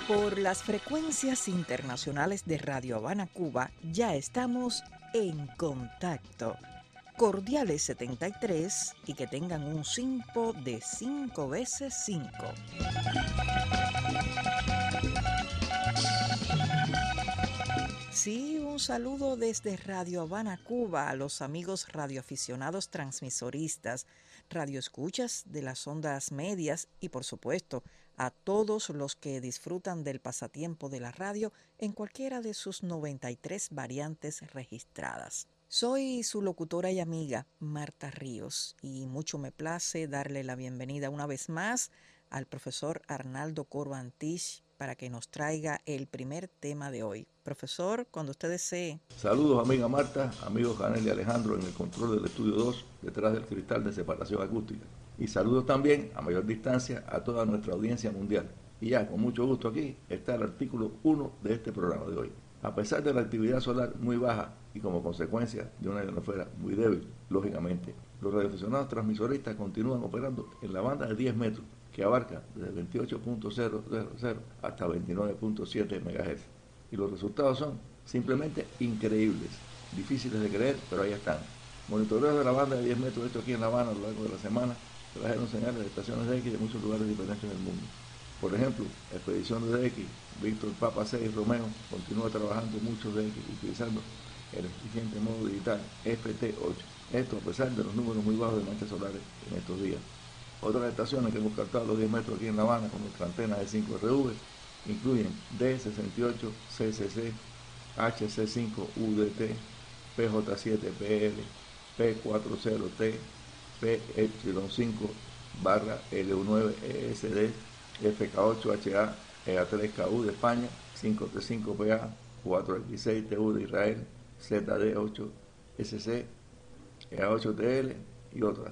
Por las frecuencias internacionales de Radio Habana, Cuba, ya estamos en contacto. Cordiales 73 y que tengan un SINPO de 5 veces 5. Sí, un saludo desde Radio Habana, Cuba, a los amigos radioaficionados transmisoristas, radioescuchas de las ondas medias y, por supuesto, a todos los que disfrutan del pasatiempo de la radio en cualquiera de sus 93 variantes registradas. Soy su locutora y amiga, Marta Ríos, y mucho me place darle la bienvenida una vez más al profesor Arnaldo Coro Antich para que nos traiga el primer tema de hoy. Profesor, cuando usted desee. Saludos, amiga Marta, amigos Janel y Alejandro en el control del estudio 2, detrás del cristal de separación acústica. Y saludos también, a mayor distancia, a toda nuestra audiencia mundial. Y ya, con mucho gusto aquí, está el artículo 1 de este programa de hoy. A pesar de la actividad solar muy baja y como consecuencia de una ionosfera muy débil, lógicamente, los radioaficionados transmisoristas continúan operando en la banda de 10 metros, que abarca desde 28.000 hasta 29.7 MHz. Y los resultados son simplemente increíbles, difíciles de creer, pero ahí están. Monitoreos de la banda de 10 metros hecho aquí en La Habana a lo largo de la semana trajeron señales de estaciones de X de muchos lugares diferentes del mundo. Por ejemplo, Expedición de X, Víctor Papa 6 Romeo continúa trabajando muchos de X utilizando el eficiente modo digital FT8. Esto a pesar de los números muy bajos de manchas solares en estos días. Otras estaciones que hemos captado a los 10 metros aquí en La Habana con nuestra antena de 5RV incluyen D68, CCC, HC5UDT, PJ7PL, P40T, PY5/L9ESD, FK8HA, EA3KU de España, 5T5PA, 4X6TU de Israel, ZD8SC, EA8TL y otras.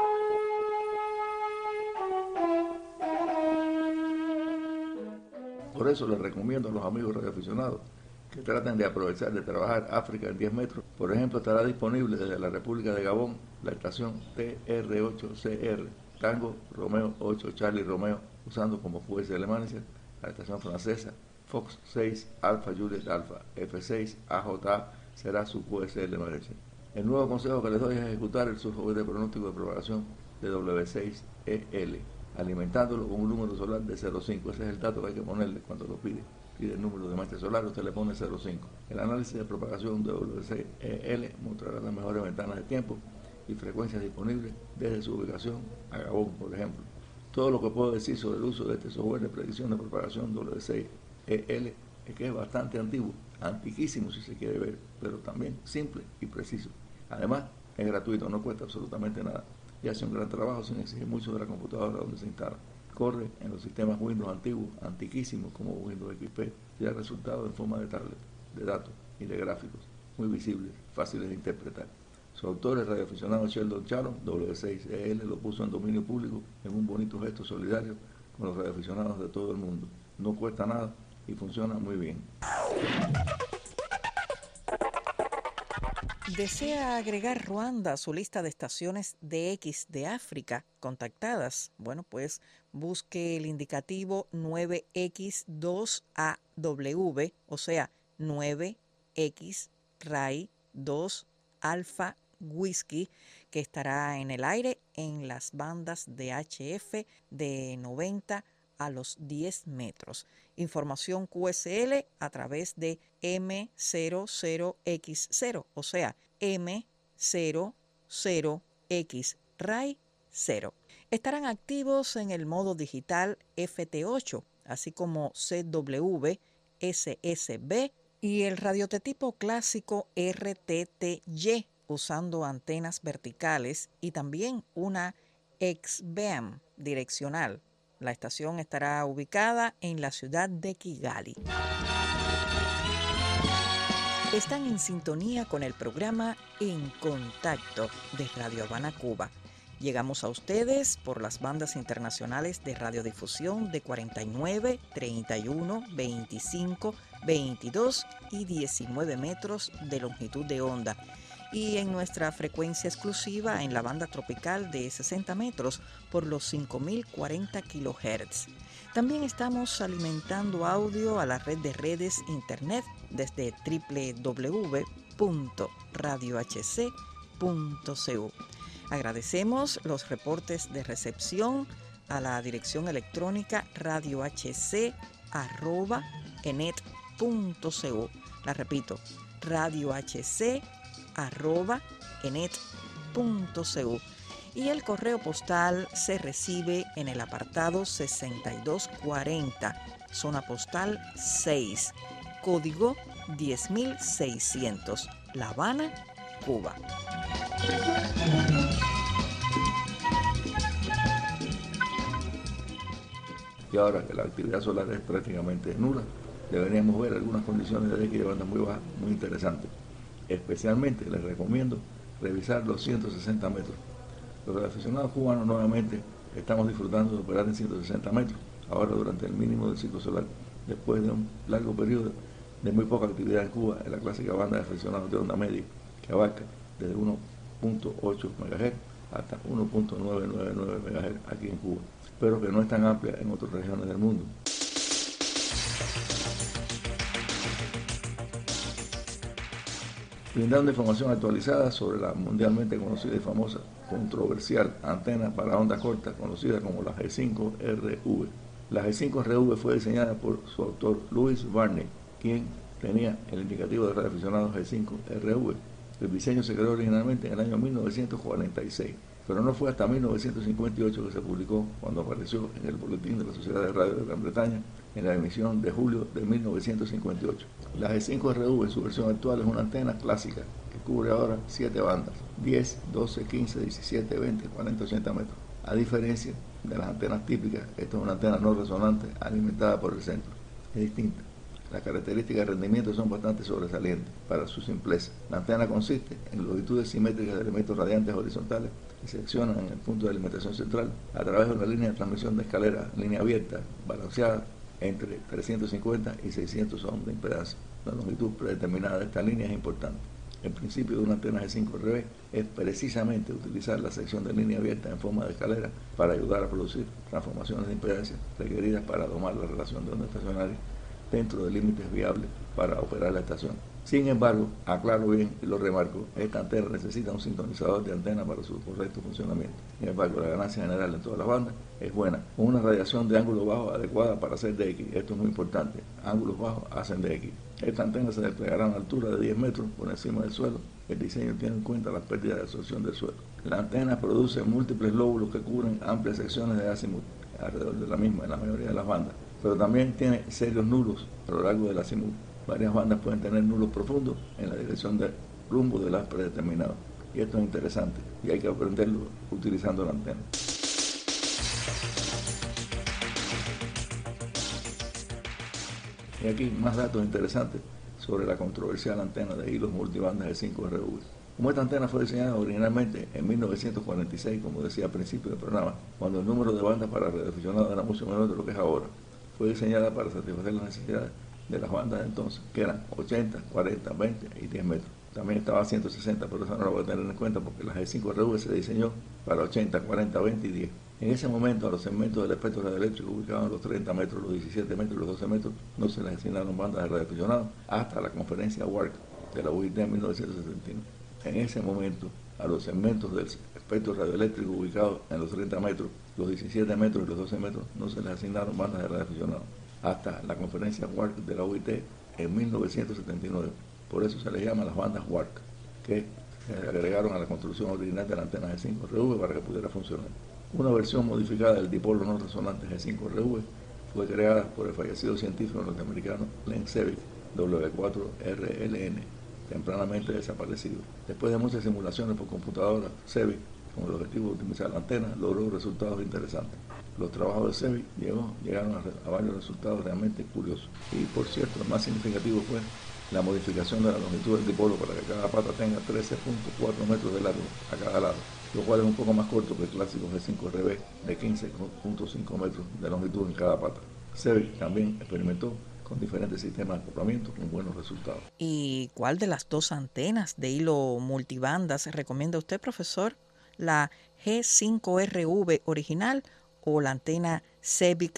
Por eso les recomiendo a los amigos radioaficionados que traten de aprovechar de trabajar África en 10 metros. Por ejemplo, estará disponible desde la República de Gabón la estación TR8CR, Tango Romeo 8 Charlie Romeo, usando como QSL Alemania la estación francesa Fox 6 Alpha Juliet Alpha, F6 AJA será su QSL Alemania. El nuevo consejo que les doy es ejecutar el software de pronóstico de propagación de W6EL, alimentándolo con un número solar de 0,5. Ese es el dato que hay que ponerle cuando lo pide. Pide el número de mancha solar, usted le pone 0,5. El análisis de propagación de WCEL mostrará las mejores ventanas de tiempo y frecuencias disponibles desde su ubicación a Gabón, por ejemplo. Todo lo que puedo decir sobre el uso de este software de predicción de propagación WCEL es que es bastante antiguo, antiquísimo si se quiere ver, pero también simple y preciso. Además, es gratuito, no cuesta absolutamente nada y hace un gran trabajo sin exigir mucho de la computadora donde se instala. Corre en los sistemas Windows antiguos, antiquísimos como Windows XP, y da resultados en forma de tablet, de datos y de gráficos, muy visibles, fáciles de interpretar. Su autor, el radioaficionado Sheldon Charon, W6EL, lo puso en dominio público en un bonito gesto solidario con los radioaficionados de todo el mundo. No cuesta nada y funciona muy bien. ¿Desea agregar Ruanda a su lista de estaciones de X de África contactadas? Bueno, pues busque el indicativo 9X2AW, o sea, 9X RAI 2 Alpha Whisky, que estará en el aire en las bandas de HF de 90 a los 10 metros. Información QSL a través de M00X0, o sea, M00X RAI 0. Estarán activos en el modo digital FT8, así como CW, SSB y el radiotipo clásico RTTY, usando antenas verticales y también una X-band direccional. La estación estará ubicada en la ciudad de Kigali. Están en sintonía con el programa En Contacto de Radio Habana, Cuba. Llegamos a ustedes por las bandas internacionales de radiodifusión de 49, 31, 25, 22 y 19 metros de longitud de onda, y en nuestra frecuencia exclusiva en la banda tropical de 60 metros por los 5.040 kHz. También estamos alimentando audio a la red de redes internet desde www.radiohc.cu. Agradecemos los reportes de recepción a la dirección electrónica radiohc@enet.cu. La repito, radiohc@enet.cu. Y el correo postal se recibe en el apartado 6240, zona postal 6, código 10600, La Habana, Cuba. Y ahora que la actividad solar es prácticamente nula, deberíamos ver algunas condiciones de X de banda muy bajas, muy interesantes. Especialmente les recomiendo revisar los 160 metros. Los aficionados cubanos nuevamente estamos disfrutando de operar en 160 metros, ahora durante el mínimo del ciclo solar, después de un largo periodo de muy poca actividad en Cuba, en la clásica banda de aficionados de onda media, que abarca desde 1.8 MHz hasta 1.999 MHz aquí en Cuba, pero que no es tan amplia en otras regiones del mundo. Brindando información actualizada sobre la mundialmente conocida y famosa controversial antena para ondas cortas conocida como la G5RV. La G5RV fue diseñada por su autor Louis Varney, quien tenía el indicativo de radioaficionado G5RV. El diseño se creó originalmente en el año 1946, pero no fue hasta 1958 que se publicó, cuando apareció en el Boletín de la Sociedad de Radio de Gran Bretaña en la emisión de julio de 1958. La G5RV en su versión actual es una antena clásica que cubre ahora 7 bandas, 10, 12, 15, 17, 20, 40, 80 metros. A diferencia de las antenas típicas, esta es una antena no resonante alimentada por el centro. Es distinta. Las características de rendimiento son bastante sobresalientes para su simpleza. La antena consiste en longitudes simétricas de elementos radiantes horizontales que se seccionan en el punto de alimentación central a través de una línea de transmisión de escalera, línea abierta, balanceada entre 350 y 600 ohms de impedancia. La longitud predeterminada de esta línea es importante. El principio de una antena G5RV es precisamente utilizar la sección de línea abierta en forma de escalera para ayudar a producir transformaciones de impedancia requeridas para domar la relación de onda estacionaria dentro de límites viables para operar la estación. Sin embargo, aclaro bien y lo remarco, esta antena necesita un sintonizador de antena para su correcto funcionamiento. Sin embargo, la ganancia general en todas las bandas es buena, con una radiación de ángulo bajo adecuada para hacer DX. Esto es muy importante, ángulos bajos hacen DX. Esta antena se desplegará a una altura de 10 metros por encima del suelo. El diseño tiene en cuenta las pérdidas de absorción del suelo. La antena produce múltiples lóbulos que cubren amplias secciones de azimut alrededor de la misma en la mayoría de las bandas, pero también tiene serios nulos a lo largo del azimut. Varias bandas pueden tener nulos profundos en la dirección del rumbo del haz predeterminado. Y esto es interesante y hay que aprenderlo utilizando la antena. Y aquí más datos interesantes sobre la controversial antena de hilos multibandas de 5RV. Como esta antena fue diseñada originalmente en 1946, como decía al principio del programa, cuando el número de bandas para radioaficionados era mucho menor de lo que es ahora, fue diseñada para satisfacer las necesidades de las bandas de entonces, que eran 80, 40, 20 y 10 metros. También estaba a 160, pero eso no lo voy a tener en cuenta porque la G5RV se diseñó para 80, 40, 20 y 10. En ese momento a los segmentos del espectro radioeléctrico ubicados en los 30 metros, los 17 metros y los 12 metros no se les asignaron bandas de radioaficionados hasta la conferencia WARC de la UIT en 1979. En ese momento, a los segmentos del espectro radioeléctrico ubicados en los 30 metros, los 17 metros y los 12 metros no se les asignaron bandas de radioaficionados hasta la conferencia WARC de la UIT en 1979. Por eso se les llama las bandas WARC, que se agregaron a la construcción original de la antena G5RV para que pudiera funcionar. Una versión modificada del dipolo no resonante G5RV fue creada por el fallecido científico norteamericano Len Sevig, W4RLN, tempranamente desaparecido. Después de muchas simulaciones por computadora, Sevig, con el objetivo de optimizar la antena, logró resultados interesantes. Los trabajos de Sevig llegaron a varios resultados realmente curiosos. Y por cierto, el más significativo fue la modificación de la longitud del dipolo para que cada pata tenga 13.4 metros de largo a cada lado, lo cual es un poco más corto que el clásico G5RV de 15.5 metros de longitud en cada pata. Sevig también experimentó con diferentes sistemas de acoplamiento con buenos resultados. ¿Y cuál de las dos antenas de hilo multibandas recomienda usted, profesor? ¿La G5RV original o la antena Cevic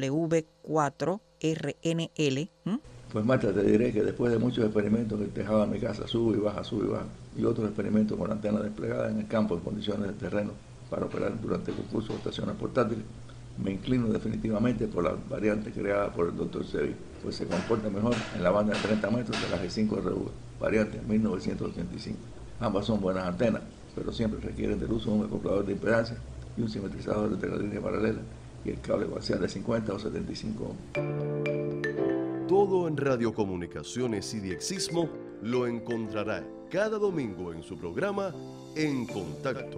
W4RNL. Pues Marta, te diré que después de muchos experimentos en el tejado de mi casa, sube y baja, y otros experimentos con antenas desplegadas en el campo en condiciones de terreno para operar durante el concurso de estaciones portátiles, me inclino definitivamente por la variante creada por el Dr. Sevi, pues se comporta mejor en la banda de 30 metros de la G5RV, variante 1985. Ambas son buenas antenas, pero siempre requieren del uso de un acoplador de impedancia y un simetrizador de la línea paralela y el cable coaxial de 50 o 75 ohms. Todo en radiocomunicaciones y diexismo lo encontrará cada domingo en su programa En Contacto.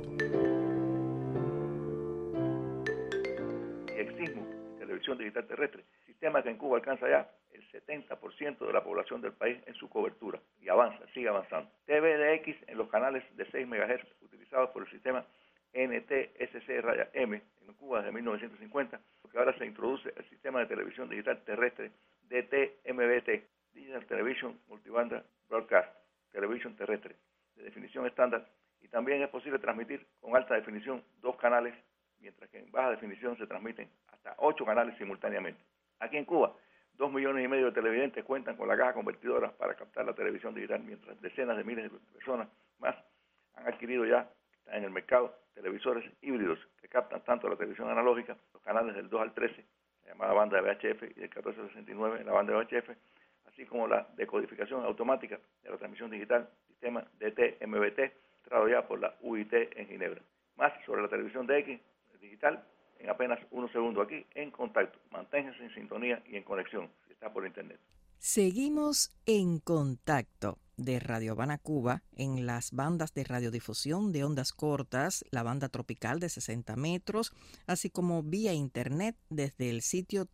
Diexismo, televisión digital terrestre, sistema que en Cuba alcanza ya el 70% de la población del país en su cobertura y avanza, sigue avanzando. TVDX en los canales de 6 MHz utilizados por el sistema NTSC-M en Cuba desde 1950, porque ahora se introduce el sistema de televisión digital terrestre DTMBT, Digital Television Multiband Broadcast, televisión terrestre, de definición estándar, y también es posible transmitir con alta definición 2 canales, mientras que en baja definición se transmiten hasta 8 canales simultáneamente. Aquí en Cuba, 2,5 millones de televidentes cuentan con la caja convertidora para captar la televisión digital, mientras decenas de miles de personas más han adquirido ya, están en el mercado, televisores híbridos que captan tanto la televisión analógica, los canales del 2 al 13, la llamada banda de VHF, y del 14 al 69 en la banda de VHF, así como la decodificación automática de la transmisión digital, sistema DTMBT, traído ya por la UIT en Ginebra. Más sobre la televisión DX digital en apenas unos segundos aquí en Contacto. Manténganse en sintonía y en conexión si está por internet. Seguimos en Contacto de Radio Habana Cuba en las bandas de radiodifusión de ondas cortas, la banda tropical de 60 metros, así como vía internet desde el sitio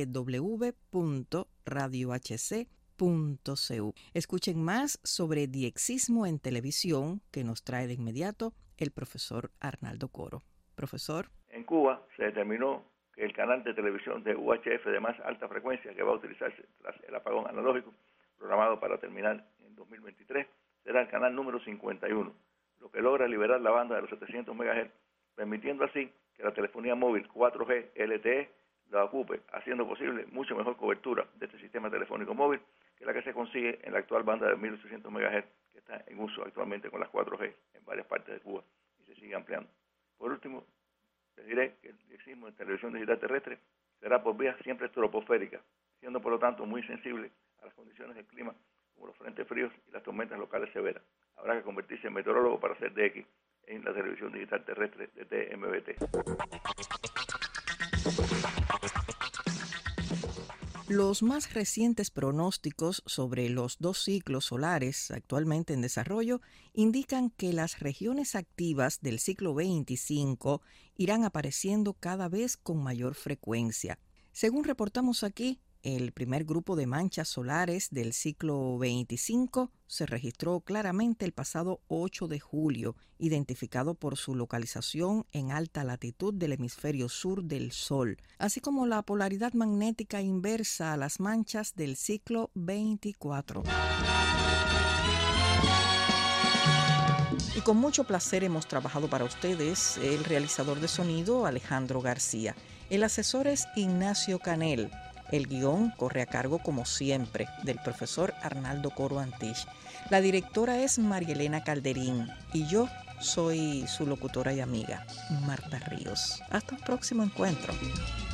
www.radiohc.cu. Escuchen más sobre diexismo en televisión que nos trae de inmediato el profesor Arnaldo Coro. Profesor. En Cuba se determinó que el canal de televisión de UHF de más alta frecuencia que va a utilizarse tras el apagón analógico, programado para terminar en 2023, será el canal número 51, lo que logra liberar la banda de los 700 MHz, permitiendo así que la telefonía móvil 4G LTE la ocupe, haciendo posible mucho mejor cobertura de este sistema telefónico móvil que la que se consigue en la actual banda de 1800 MHz, que está en uso actualmente con las 4G en varias partes de Cuba y se sigue ampliando. Por último, les diré que el diexismo en televisión digital terrestre será por vía siempre troposférica, siendo por lo tanto muy sensible a las condiciones del clima, como los frentes fríos y las tormentas locales severas. Habrá que convertirse en meteorólogo para hacer DX en la televisión digital terrestre de TMBT. Los más recientes pronósticos sobre los 2 ciclos solares actualmente en desarrollo indican que las regiones activas del ciclo 25 irán apareciendo cada vez con mayor frecuencia. Según reportamos aquí, el primer grupo de manchas solares del ciclo 25 se registró claramente el pasado 8 de julio, identificado por su localización en alta latitud del hemisferio sur del Sol, así como la polaridad magnética inversa a las manchas del ciclo 24. Y con mucho placer hemos trabajado para ustedes el realizador de sonido Alejandro García. El asesor es Ignacio Canel. El guión corre a cargo, como siempre, del profesor Arnaldo Coro Antich. La directora es María Elena Calderín y yo soy su locutora y amiga, Marta Ríos. Hasta un próximo encuentro.